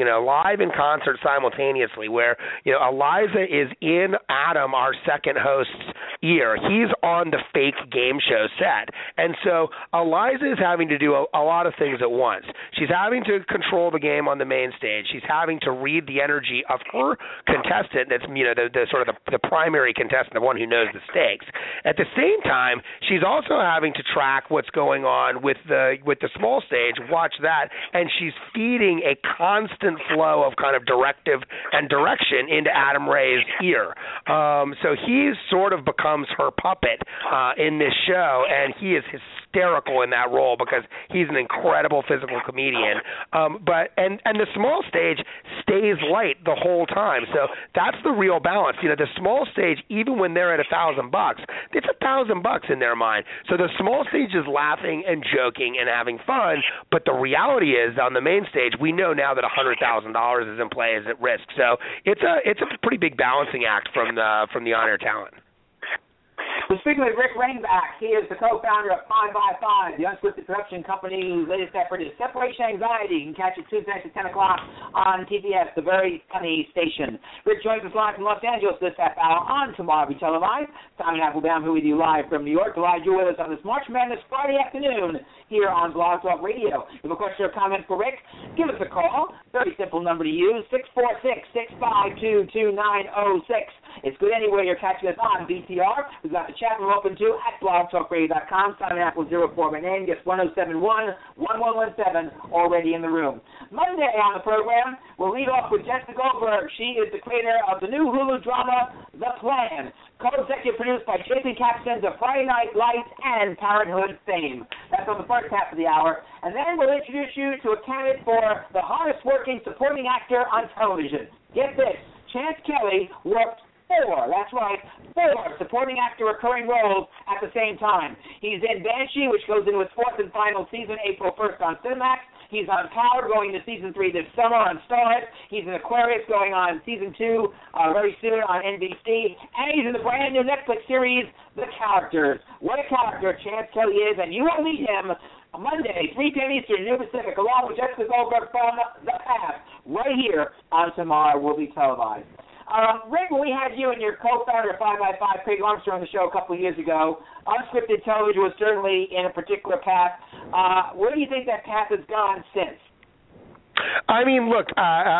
in concert simultaneously, where Eliza is in Adam, our second host's ear. He's on the fake game show set, and so Eliza is having to do a lot of things at once. She's having to control the game on the main stage. She's having to read the energy of her contestant. That's the sort of the primary contestant, the one who knows the stakes. At the same time, she's also having to track what's going on with the small stage, watch that, and she's feeding a constant flow of kind of directive and direction into Adam Ray's ear. So he sort of becomes her puppet in this show, and he is hysterical in that role because he's an incredible physical comedian. But the small stage stays light the whole time. So that's the real balance. The small stage, even when they're at $1,000, it's $1,000 in their mind. So the small stage is laughing and joking and having fun, but the reality is on the main stage, we know now that $100,000 is in play, is at risk. So it's a pretty big balancing act from the on-air talent. We're speaking with Rick Rainback. He is the co-founder of 5x5, the unscripted production company whose latest effort is Separation Anxiety. You can catch it Tuesday at 10 o'clock on TBS, the very funny station. Rick joins us live from Los Angeles this half hour on Tomorrow Be Televised. Simon Applebaum, who with you live from New York. Glad you're with us on this March Madness Friday afternoon here on Blog Talk Radio. If you have a question or comment for Rick, give us a call. Very simple number to use, 646-652-2906. It's good anywhere you're catching us on BTR. We've got the chat room open too at blogtalkradio.com. Simon Apple 04 my name. Gets 1071-1117 already in the room. Monday on the program, we'll lead off with Jessica Goldberg. She is the creator of the new Hulu drama, The Plan, co-executive produced by Jason Kapsons of Friday Night Lights and Parenthood fame. That's on the first half of the hour. And then we'll introduce you to a candidate for the hardest working supporting actor on television. Get this, Chance Kelly worked four supporting actor recurring roles at the same time. He's in Banshee, which goes into its fourth and final season, April 1st on Cinemax. He's on Power, going to season 3 this summer on Starz. He's in Aquarius, going on season 2 very soon on NBC. And he's in the brand new Netflix series, The Characters. What a character Chance Kelly is, and you will meet him Monday, 3 p.m. Eastern, New Pacific, along with Jessica Goldberg from The Path, right here on Tomorrow Will Be Televised. Rick, when we had you and your co-founder of 5x5, Craig Armstrong, on the show a couple of years ago, unscripted television was certainly in a particular path. Where do you think that path has gone since? I mean, look,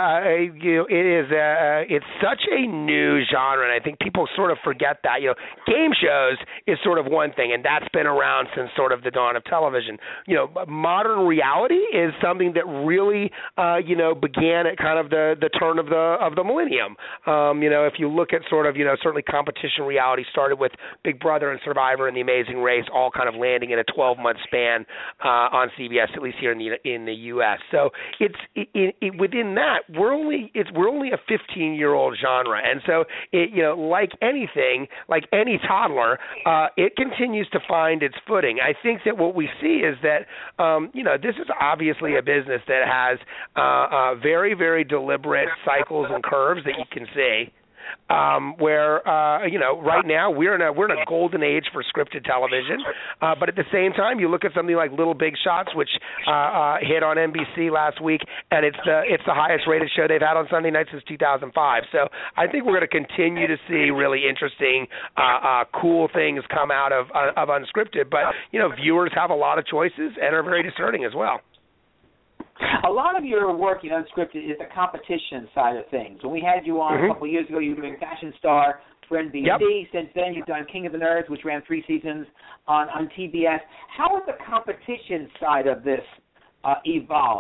it's such a new genre, and I think people sort of forget that. Game shows is sort of one thing, and that's been around since sort of the dawn of television. Modern reality is something that really, began at kind of the turn of the millennium. If you look at sort of, certainly competition reality started with Big Brother and Survivor and The Amazing Race, all kind of landing in a 12-month span on CBS, at least here in the U.S. So within that, we're only a 15-year-old genre, and so like anything, like any toddler, it continues to find its footing. I think that what we see is that this is obviously a business that has very, very deliberate cycles and curves that you can see. Where right now we're in a golden age for scripted television, but at the same time you look at something like Little Big Shots, which hit on NBC last week, and it's the highest rated show they've had on Sunday night since 2005. So I think we're going to continue to see really interesting, cool things come out of unscripted. But viewers have a lot of choices and are very discerning as well. A lot of your work in unscripted is the competition side of things. When we had you on a couple of years ago, you were doing Fashion Star for NBC. Yep. Since then, you've done King of the Nerds, which ran 3 seasons on TBS. How has the competition side of this evolved?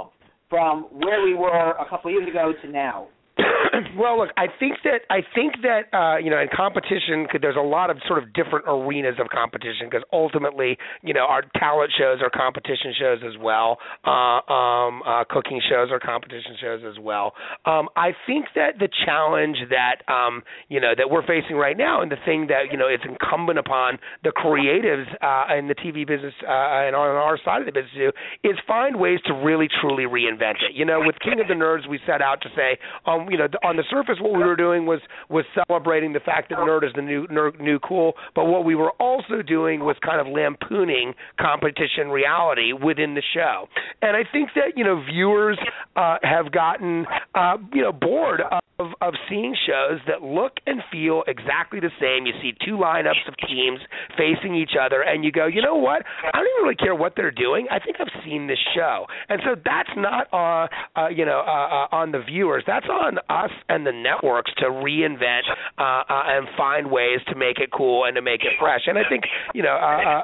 from where we were a couple of years ago to now? Well, look, I think that you know, in competition, there's a lot of sort of different arenas of competition because ultimately, you know, our talent shows are competition shows as well. Cooking shows are competition shows as well. I think that the challenge that you know, that we're facing right now, and the thing that, you know, it's incumbent upon the creatives in the TV business and on our side of the business to do is find ways to really truly reinvent it. You know, with King of the Nerds, we set out to say, you know, on the surface, what we were doing was celebrating the fact that nerd is the new cool, but what we were also doing was kind of lampooning competition reality within the show. And I think that, you know, viewers have gotten, you know, bored of seeing shows that look and feel exactly the same. You see two lineups of teams facing each other, and you go, you know what? I don't even really care what they're doing. I think I've seen this show. And so that's not, you know, on the viewers. That's on us and the networks to reinvent and find ways to make it cool and to make it fresh. And I think, you know,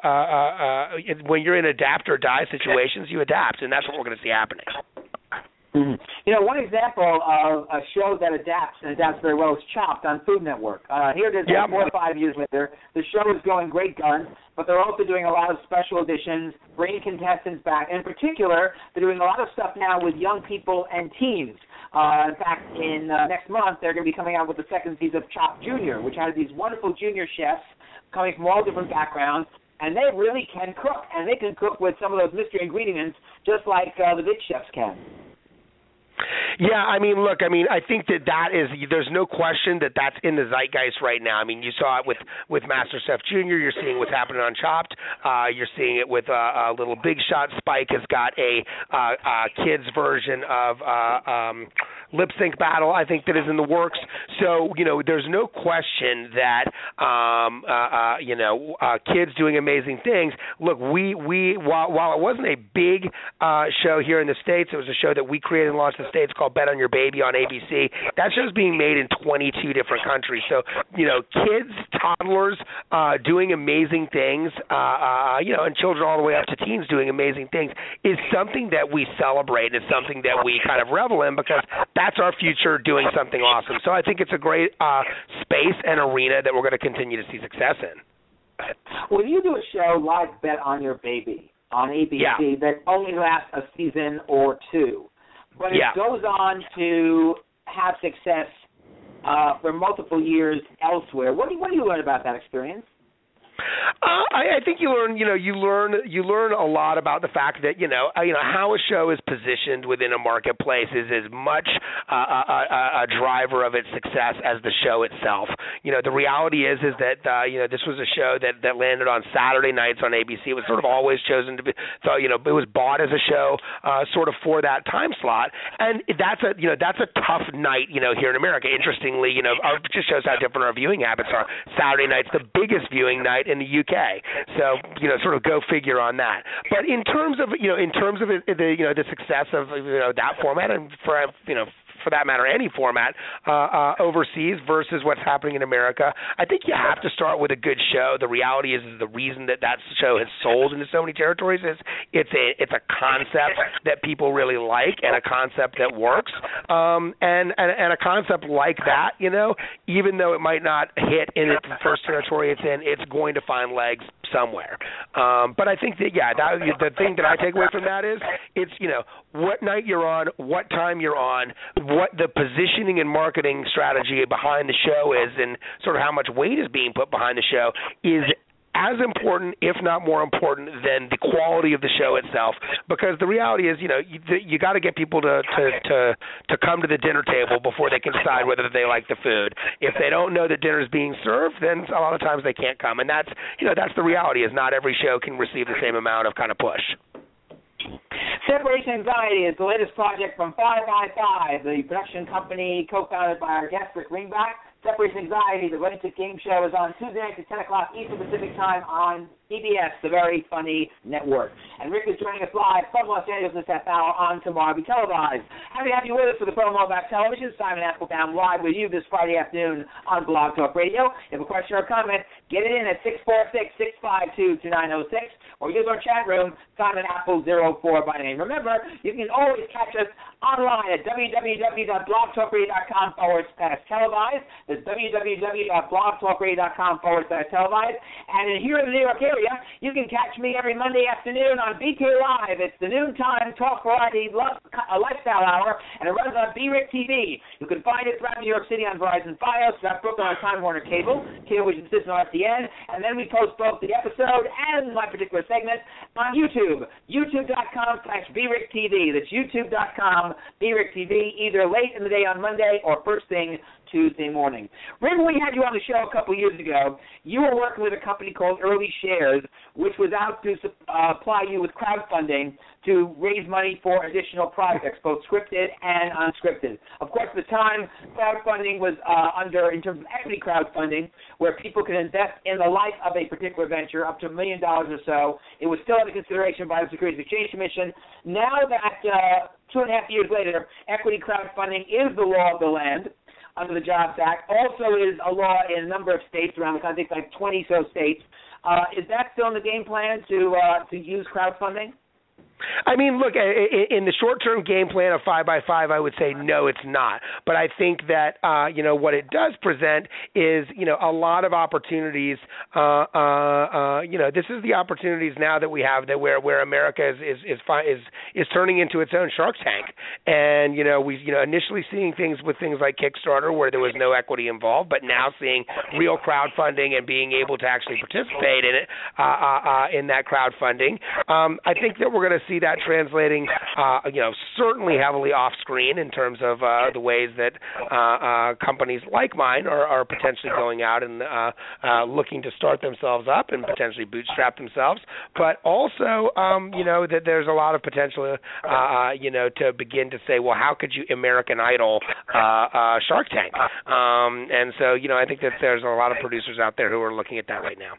when you're in adapt or die situations, you adapt, and that's what we're going to see happening. Mm-hmm. You know, one example of a show that adapts very well is Chopped on Food Network. Here it is, 4 or 5 years later. The show is going great guns, but they're also doing a lot of special editions, bringing contestants back. In particular, they're doing a lot of stuff now with young people and teens. In fact, in next month, they're going to be coming out with the second season of Chopped Junior, which has these wonderful junior chefs coming from all different backgrounds, and they really can cook, and they can cook with some of those mystery ingredients just like the big chefs can. Yeah, I mean, look, I mean, I think that is, there's no question that that's in the zeitgeist right now. I mean, you saw it with MasterChef Junior. You're seeing what's happening on Chopped. You're seeing it with Little Big Shot. Spike has got a kids version of Lip Sync Battle, I think, that is in the works. So, you know, there's no question that, you know, kids doing amazing things. Look, while it wasn't a big show here in the States, it was a show that we created and launched in the States called Bet on Your Baby on ABC. That show's being made in 22 different countries. So, you know, kids, toddlers doing amazing things, you know, and children all the way up to teens doing amazing things is something that we celebrate. It's something that we kind of revel in because that's our future doing something awesome. So I think it's a great space and arena that we're going to continue to see success in. When you do a show like Bet on Your Baby on ABC that only lasts a season or two, but it goes on to have success for multiple years elsewhere, what do you learn about that experience? I think you learn a lot about the fact that you know how a show is positioned within a marketplace is as much a driver of its success as the show itself. You know, the reality is that you know, this was a show that landed on Saturday nights on ABC. It was sort of always chosen to be, so you know, it was bought as a show sort of for that time slot, and that's a tough night, you know, here in America. Interestingly, you know, it just shows how different our viewing habits are. Saturday night's the biggest viewing night in the UK, so you know, sort of go figure on that. But in terms of the success of that format, and for that matter, any format overseas versus what's happening in America, I think you have to start with a good show. The reality is the reason that show has sold into so many territories is it's a concept that people really like and a concept that works. And a concept like that, you know, even though it might not hit in its first territory it's in, it's going to find legs somewhere. But I think that the thing that I take away from that is it's, you know, what night you're on, what time you're on, what the positioning and marketing strategy behind the show is, and sort of how much weight is being put behind the show is as important, if not more important, than the quality of the show itself. Because the reality is, you know, you got to get people to come to the dinner table before they can decide whether they like the food. If they don't know that dinner is being served, then a lot of times they can't come. And that's the reality. Is not every show can receive the same amount of kind of push. Separation Anxiety is the latest project from 5x5, the production company co-founded by our guest, Rick Ringback. Separation Anxiety, the Running to Game show, is on Tuesday nights at 10 o'clock Eastern Pacific Time on CBS, the Very Funny Network. And Rick is joining us live from Los Angeles this half hour on Tomorrow Be Televised. Happy to have you with us for the promo about television. Simon Applebaum live with you this Friday afternoon on Blog Talk Radio. If you have a question or a comment, get it in at 646-652-2906 or use our chat room, Simon Apple04 by name. Remember, you can always catch us online at www.blogtalkradio.com/televised. That's www.blogtalkradio.com/televised. And here in the New York area, you can catch me every Monday afternoon on BK Live. It's the noontime talk variety lifestyle hour, and it runs on BRIC TV. You can find it throughout New York City on Verizon Fios, throughout Brooklyn on Time Warner Cable, which insists on RTN, and then we post both the episode and my particular segment on YouTube, youtube.com/BRIC TV. That's youtube.com/BRIC TV, either late in the day on Monday or first thing Tuesday morning. Remember, we had you on the show a couple years ago. You were working with a company called Early Shares, which was out to supply you with crowdfunding to raise money for additional projects, both scripted and unscripted. Of course, at the time, crowdfunding was in terms of equity crowdfunding, where people could invest in the life of a particular venture up to $1 million or so. It was still under consideration by the Securities and Exchange Commission. Now that 2.5 years later, equity crowdfunding is the law of the land under the Jobs Act. Also is a law in a number of states around the country, like 20 so states. Is that still in the game plan to use crowdfunding? I mean, look, in the short-term game plan of 5x5, I would say no, it's not. But I think that, what it does present is, a lot of opportunities. This is the opportunities now that we have that where America is turning into its own Shark Tank. And, we initially seeing things with things like Kickstarter where there was no equity involved, but now seeing real crowdfunding and being able to actually participate in it, in that crowdfunding. I think that we're going to see that translating, certainly heavily off-screen in terms of the ways that companies like mine are potentially going out and looking to start themselves up and potentially bootstrap themselves, but also, that there's a lot of potential, to begin to say, well, how could you American Idol Shark Tank? And so, I think that there's a lot of producers out there who are looking at that right now.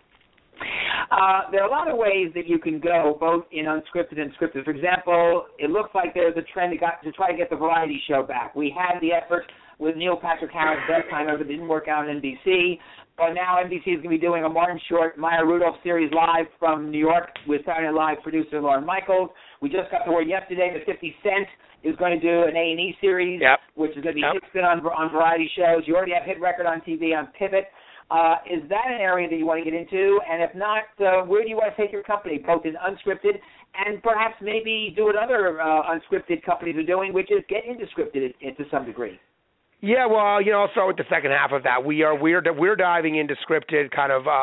There are a lot of ways that you can go, both in unscripted and scripted. For example, it looks like there's a trend to try to get the variety show back. We had the effort with Neil Patrick Harris that time, but it didn't work out on NBC. But now NBC is going to be doing a Martin Short, Maya Rudolph series live from New York with Saturday Night Live producer Lorne Michaels. We just got the word yesterday that 50 Cent is going to do an A&E series, which is going to be fixed on variety shows. You already have Hit Record on TV on Pivot. Is that an area that you want to get into? And if not, where do you want to take your company, both in unscripted and perhaps maybe do what other unscripted companies are doing, which is get into scripted to some degree? Yeah, well, I'll start with the second half of that. We're diving into scripted, kind of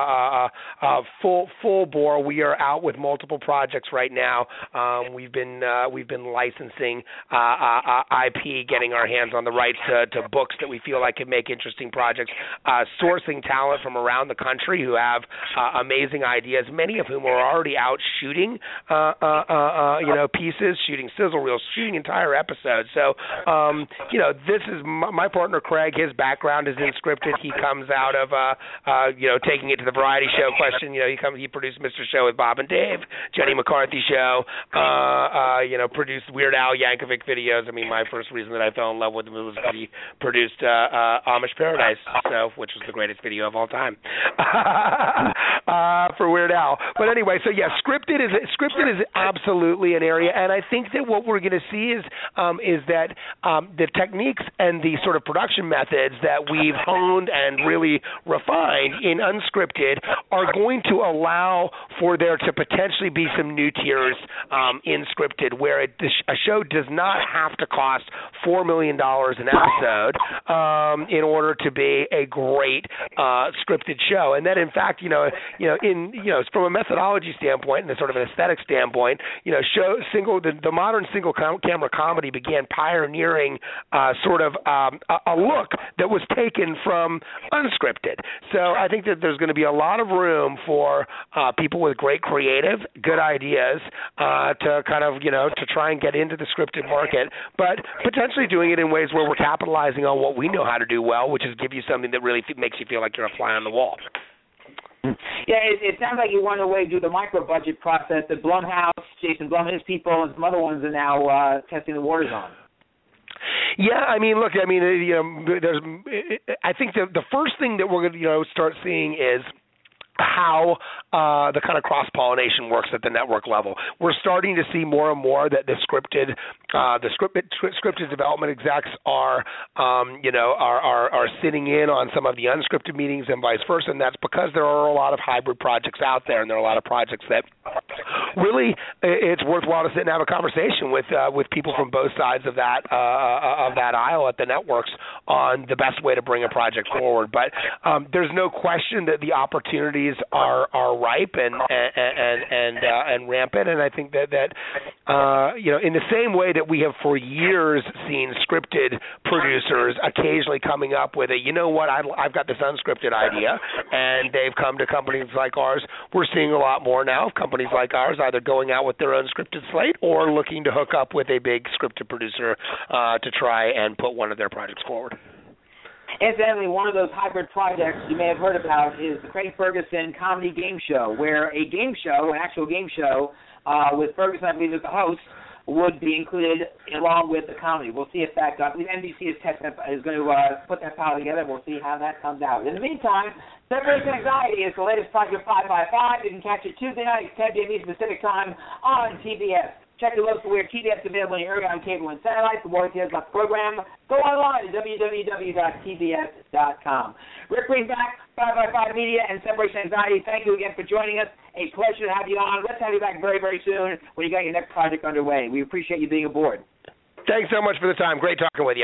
full bore. We are out with multiple projects right now. We've been licensing IP, getting our hands on the rights to books that we feel like can make interesting projects, sourcing talent from around the country who have amazing ideas. Many of whom are already out shooting, pieces, shooting sizzle reels, shooting entire episodes. So, this is my partner Craig. His background is in scripted. He comes out of taking it to the variety show question. He produced Mr. Show with Bob and Dave, Jenny McCarthy Show, produced Weird Al Yankovic videos. I mean, my first reason that I fell in love with him was because he produced Amish Paradise, which was the greatest video of all time for Weird Al. But anyway, so yeah, scripted is absolutely an area, and I think that what we're going to see is that the techniques and the sort of production methods that we've honed and really refined in unscripted are going to allow for there to potentially be some new tiers in scripted where a show does not have to cost $4 million an episode in order to be a great scripted show. And that, in fact, from a methodology standpoint and a sort of an aesthetic standpoint, the modern single camera comedy began pioneering sort of a look that was taken from unscripted. So I think that there's going to be a lot of room for people with great creative, good ideas to kind of, to try and get into the scripted market, but potentially doing it in ways where we're capitalizing on what we know how to do well, which is give you something that really makes you feel like you're a fly on the wall. Yeah, it sounds like you went away through the micro-budget process that Blumhouse, Jason Blum and his people, and some other ones are now testing the waters on. Yeah, I mean, look, I mean, there's. I think the first thing that we're going to start seeing is how the kind of cross-pollination works at the network level. We're starting to see more and more that the scripted development execs are sitting in on some of the unscripted meetings and vice versa, and that's because there are a lot of hybrid projects out there, and there are a lot of projects that really it's worthwhile to sit and have a conversation with people from both sides of that aisle at the networks on the best way to bring a project forward. But there's no question that the opportunities are ripe and rampant, and I think that in the same way that we have for years seen scripted producers occasionally coming up with I've got this unscripted idea, and they've come to companies like ours. We're seeing a lot more now of companies like ours either going out with their own scripted slate or looking to hook up with a big scripted producer to try and put one of their projects forward. Incidentally, one of those hybrid projects you may have heard about is the Craig Ferguson comedy game show, where an actual game show with Ferguson, I believe, as the host, would be included along with the comedy. We'll see if that I believe NBC is going to put that pile together. We'll see how that comes out. In the meantime, Separation Anxiety is the latest Project 555. You can catch it Tuesday night, 10 p.m. Eastern Pacific Time on TBS. Check the local where TBS is available in your area on cable and satellite. For more details about the program, go online at www.tbs.com. Rick Greenback, 555 Media, and Separation Anxiety, thank you again for joining us. A pleasure to have you on. Let's have you back very, very soon when you got your next project underway. We appreciate you being aboard. Thanks so much for the time. Great talking with you.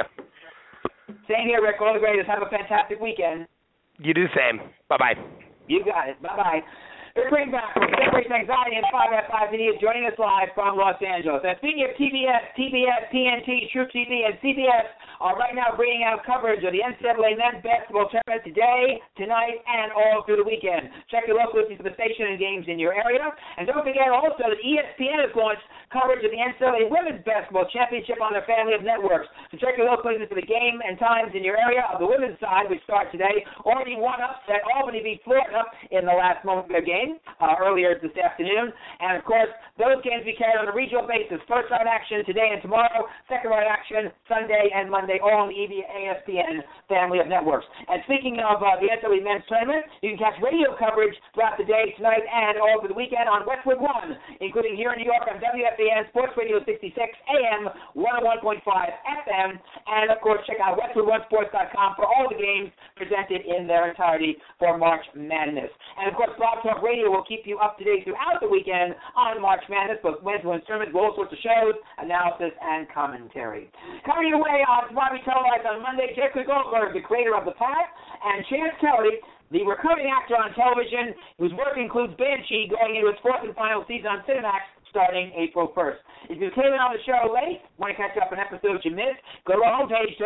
Same here, Rick. All the greatest. Have a fantastic weekend. You do the same. Bye-bye. You got it. Bye-bye. Rick Greenback from Separation Anxiety and 555 Media joining us live from Los Angeles. And speaking of TBS, TNT, True TV, and CBS are right now bringing out coverage of the NCAA men's basketball tournament today, tonight, and all through the weekend. Check your local listings for the station and games in your area. And don't forget also that ESPN has launched coverage of the NCAA women's basketball championship on their family of networks. So check your local listings for the game and times in your area of the women's side, which starts today. Already one upset, Albany beat Florida in the last moment of their game earlier this afternoon. And, of course, those games we carry on a regional basis. First round action today and tomorrow. Second round action Sunday and Monday, all on the ESPN family of networks. And speaking of the NCAA men's tournament, you can catch radio coverage throughout the day, tonight, and all over the weekend on Westwood One, including here in New York on WFAN Sports Radio 66 AM, 101.5 FM, and, of course, check out WestwoodOneSports.com for all the games presented in their entirety for March Madness. And, of course, Blog Talk Radio will keep you up to date throughout the weekend on March Madness, both Wednesday and tournaments, with all sorts of shows, analysis, and commentary. Coming your way on Tomorrow televised on Monday, Jeffrey Goldberg, the creator of The Path, and Chance Kelly, the recurring actor on television whose work includes Banshee, going into its fourth and final season on Cinemax starting April 1st. If you came in on the show late, want to catch up on episodes you missed, go to our homepage,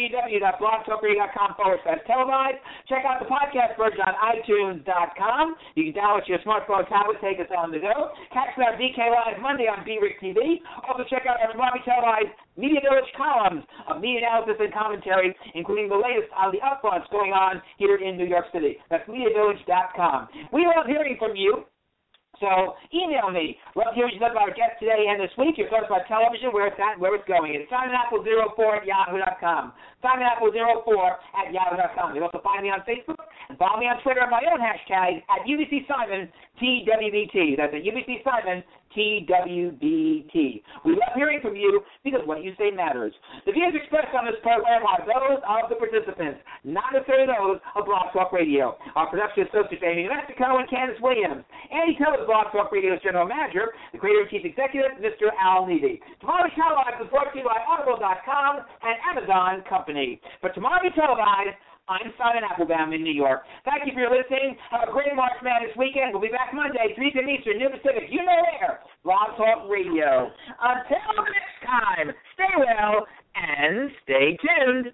www.blogtalkradio.com/televised. Check out the podcast version on iTunes.com. You can download your smartphone or tablet, take us on the go. Catch me on DK Live Monday on BRIC TV. Also check out our Tomorrow televised Media Village columns of media analysis and commentary, including the latest on the upfronts going on here in New York City. That's MediaVillage.com. We love hearing from you. So email me. Love to hear what you thought about our guest today and this week. Your thoughts about television, where it's at, where it's going. It's SimonApple04@yahoo.com. SimonApple04@yahoo.com. You can also find me on Facebook and follow me on Twitter at my own hashtag at UBCSimon_TWBT. That's at UBCSimon TWBT. We love hearing from you because what you say matters. The views expressed on this program are those of the participants, not necessarily those of Blog Talk Radio. Our production associates Amy Mexico and Candace Williams. Andy Taylor, Blog Talk Radio's general manager, the creator and chief executive, Mr. Al Levy. Tomorrow Televised is brought to you by Audible.com and Amazon Company. For Tomorrow Televised, I'm Simon Applebaum in New York. Thank you for your listening. Have a great March Madness weekend. We'll be back Monday, 3 p.m. Eastern, New Pacific. You know where? Blog Talk Radio. Until next time, stay well and stay tuned.